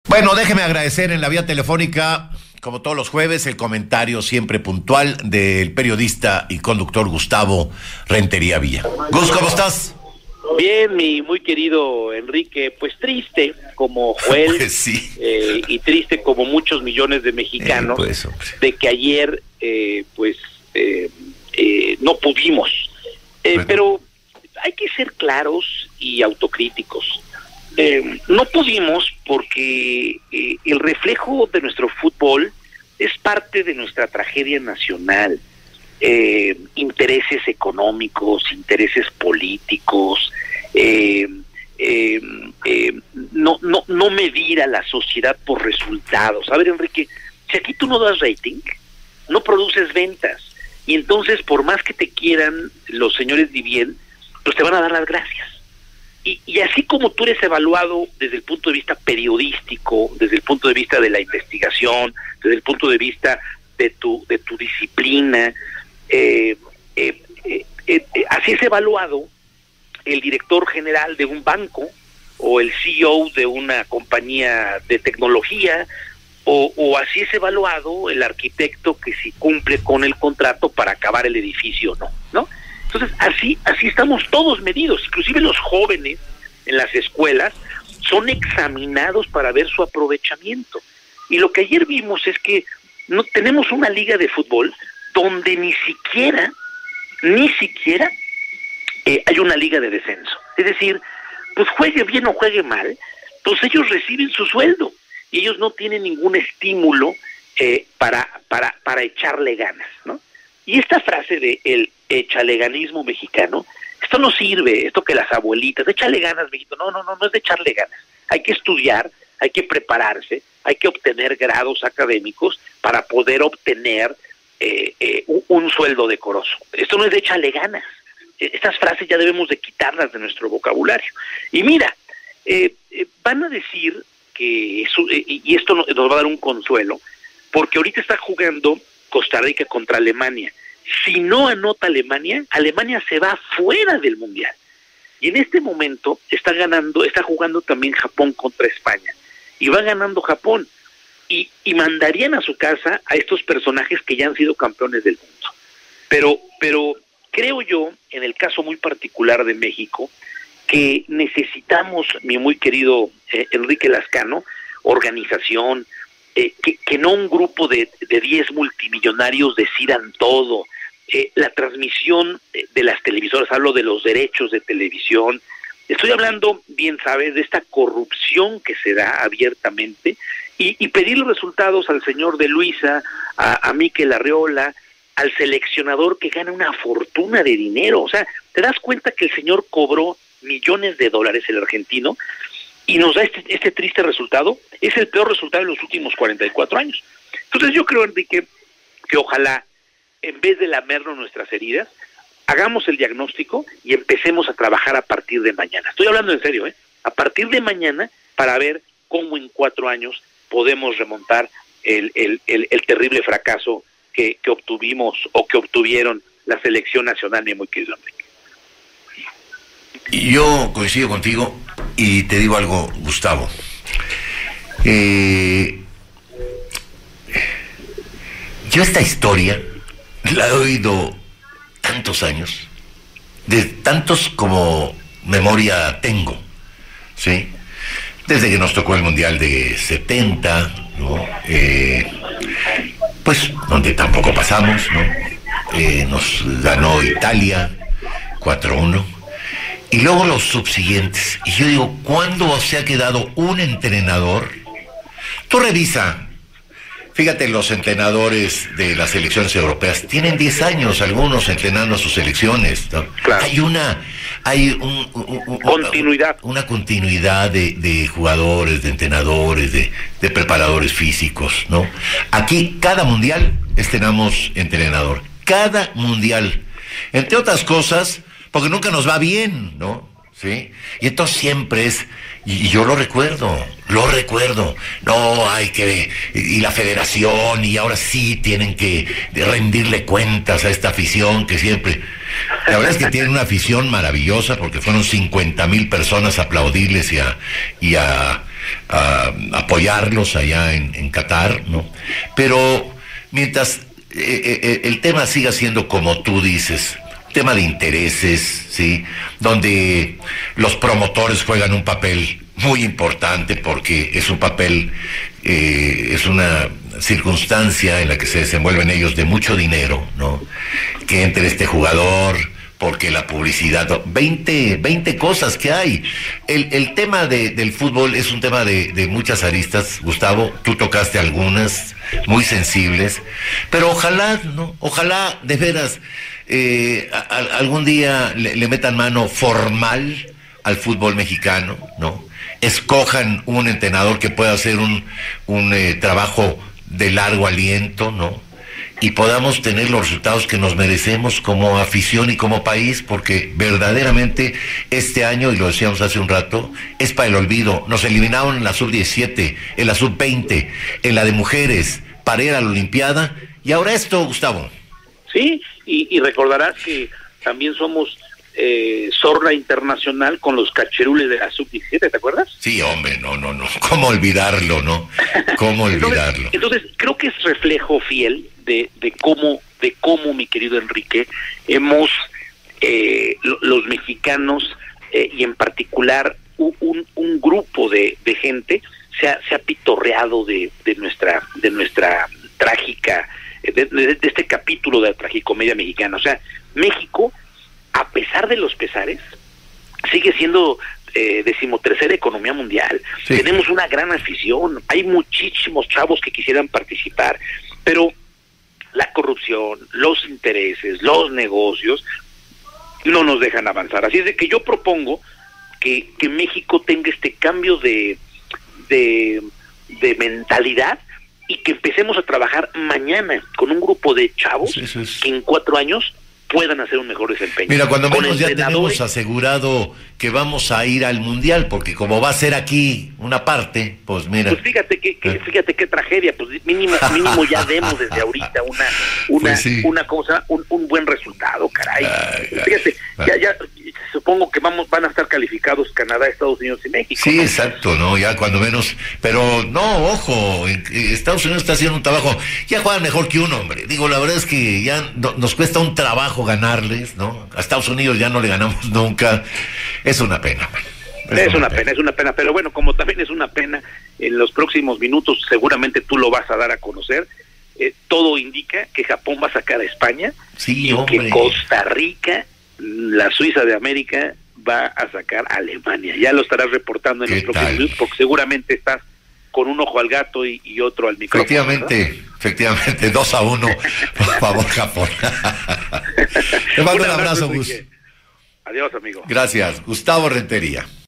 Bueno, déjeme agradecer en la vía telefónica, como todos los jueves, el comentario siempre puntual del periodista y conductor Gustavo Rentería Villa. Gus, ¿cómo estás? Bien, mi muy querido Enrique, pues triste como Joel, Pues sí. Y triste como muchos millones de mexicanos, Pues, de que ayer no pudimos. Pero hay que ser claros y autocríticos. No pudimos porque el reflejo de nuestro fútbol es parte de nuestra tragedia nacional. Intereses económicos, intereses políticos, no medir a la sociedad por resultados. A ver, Enrique, si aquí tú no das rating, no produces ventas, y entonces por más que te quieran los señores de bien, pues te van a dar las gracias. Y así como tú eres evaluado desde el punto de vista periodístico, desde el punto de vista de la investigación, desde el punto de vista de tu disciplina, así es evaluado el director general de un banco o el CEO de una compañía de tecnología, o así es evaluado el arquitecto que si cumple con el contrato para acabar el edificio o ¿no? Entonces, así estamos todos medidos, inclusive los jóvenes en las escuelas son examinados para ver su aprovechamiento. Y lo que ayer vimos es que no tenemos una liga de fútbol donde ni siquiera hay una liga de descenso. Es decir, pues juegue bien o juegue mal, pues ellos reciben su sueldo y ellos no tienen ningún estímulo para echarle ganas, ¿no? Y esta frase de el echaleganismo mexicano, esto no sirve, esto que las abuelitas, échale ganas, mijito, no es de echarle ganas. Hay que estudiar, hay que prepararse, hay que obtener grados académicos para poder obtener un sueldo decoroso. Esto no es de echarle ganas. Estas frases ya debemos de quitarlas de nuestro vocabulario. Y mira, van a decir que eso, y esto nos va a dar un consuelo, porque ahorita está jugando Costa Rica contra Alemania. Si no anota Alemania se va fuera del Mundial. Y en este momento está jugando también Japón contra España. Y va ganando Japón. Y mandarían a su casa a estos personajes que ya han sido campeones del mundo. Pero creo yo, en el caso muy particular de México, que necesitamos, mi muy querido Enrique Lascano, organización, que no un grupo de 10 multimillonarios decidan todo. La transmisión de las televisoras, hablo de los derechos de televisión, estoy hablando, bien sabes, de esta corrupción que se da abiertamente, y pedir resultados al señor de Luisa, a Mikel Arreola, al seleccionador que gana una fortuna de dinero. O sea, ¿te das cuenta que el señor cobró millones de dólares, el argentino, y nos da este triste resultado? Es el peor resultado de los últimos 44 años. Entonces yo creo, Enrique, que ojalá, en vez de lamernos nuestras heridas, hagamos el diagnóstico y empecemos a trabajar a partir de mañana. Estoy hablando en serio, a partir de mañana, para ver cómo en 4 años podemos remontar el terrible fracaso que obtuvimos o que obtuvieron la selección nacional, mi muy querido Enrique. Yo coincido contigo y te digo algo, Gustavo. Yo esta historia la he oído tantos años, de tantos como memoria tengo, ¿sí? Desde que nos tocó el Mundial de 70, ¿no? Pues donde tampoco pasamos, ¿no? Nos ganó Italia 4-1. Y luego los subsiguientes. Y yo digo, ¿cuándo se ha quedado un entrenador? Tú revisa. Fíjate, los entrenadores de las selecciones europeas tienen 10 años, algunos entrenando a sus selecciones, ¿no? Claro. Hay continuidad. Una continuidad de jugadores, de entrenadores, de preparadores físicos, ¿no? Aquí, cada mundial, estrenamos entrenador. Cada mundial. Entre otras cosas, porque nunca nos va bien, ¿no? ¿sí? Y entonces siempre es, y yo lo recuerdo, no, hay que, y la federación, y ahora sí tienen que rendirle cuentas a esta afición que siempre, la verdad es que tienen una afición maravillosa, porque fueron 50,000 personas a aplaudirles y a apoyarlos allá en Qatar, ¿no? Pero mientras el tema siga siendo como tú dices, tema de intereses, ¿sí? Donde los promotores juegan un papel muy importante, porque es un papel, es una circunstancia en la que se desenvuelven ellos de mucho dinero, ¿no? Que entre este jugador, porque la publicidad, 20 cosas que hay. El tema del fútbol es un tema de muchas aristas, Gustavo, tú tocaste algunas muy sensibles, pero ojalá, ¿no? Ojalá, de veras, algún día le metan mano formal al fútbol mexicano, ¿no? Escojan un entrenador que pueda hacer un trabajo de largo aliento, ¿no? Y podamos tener los resultados que nos merecemos como afición y como país, porque verdaderamente este año, y lo decíamos hace un rato, es para el olvido. Nos eliminaron en la sub-17, en la sub-20, en la de mujeres, para ir a la Olimpiada, y ahora esto, Gustavo. Sí, y recordarás que también somos zorra internacional con los cacherules de la sub-17, ¿te acuerdas? Sí, hombre, no, ¿cómo olvidarlo, no? ¿Cómo olvidarlo? Entonces, creo que es reflejo fiel de cómo, mi querido Enrique, hemos, los mexicanos, y en particular un grupo de gente, se ha pitorreado de nuestra trágica, de este capítulo de la tragicomedia mexicana. O sea, México, a pesar de los pesares, sigue siendo 13ª economía mundial. Sí. Tenemos una gran afición, hay muchísimos chavos que quisieran participar, pero la corrupción, los intereses, los negocios no nos dejan avanzar. Así es de que yo propongo que México tenga este cambio de mentalidad, y que empecemos a trabajar mañana con un grupo de chavos que en 4 años puedan hacer un mejor desempeño. Mira, cuando menos ya tenemos asegurado que vamos a ir al Mundial, porque como va a ser aquí una parte, pues mira. Pues fíjate qué tragedia, pues mínimo ya demos desde ahorita una cosa, un buen resultado, caray. Fíjate, ya supongo que van a estar calificados Canadá, Estados Unidos y México. Sí, ¿no? Exacto, ¿no? Ya cuando menos, pero no, ojo, Estados Unidos está haciendo un trabajo, ya juegan mejor que uno, hombre. Digo, la verdad es que ya nos cuesta un trabajo ganarles, ¿no? A Estados Unidos ya no le ganamos nunca. Es una pena. Es una pena, pero bueno, como también es una pena, en los próximos minutos seguramente tú lo vas a dar a conocer. Todo indica que Japón va a sacar a España, sí, y hombre, que Costa Rica, la Suiza de América, va a sacar a Alemania. Ya lo estarás reportando en los próximos minutos, porque seguramente estás con un ojo al gato y otro al micrófono. Efectivamente, 2-1, por favor, Japón. Te mando un abrazo, Gus. Adiós, amigo. Gracias. Gustavo Rentería.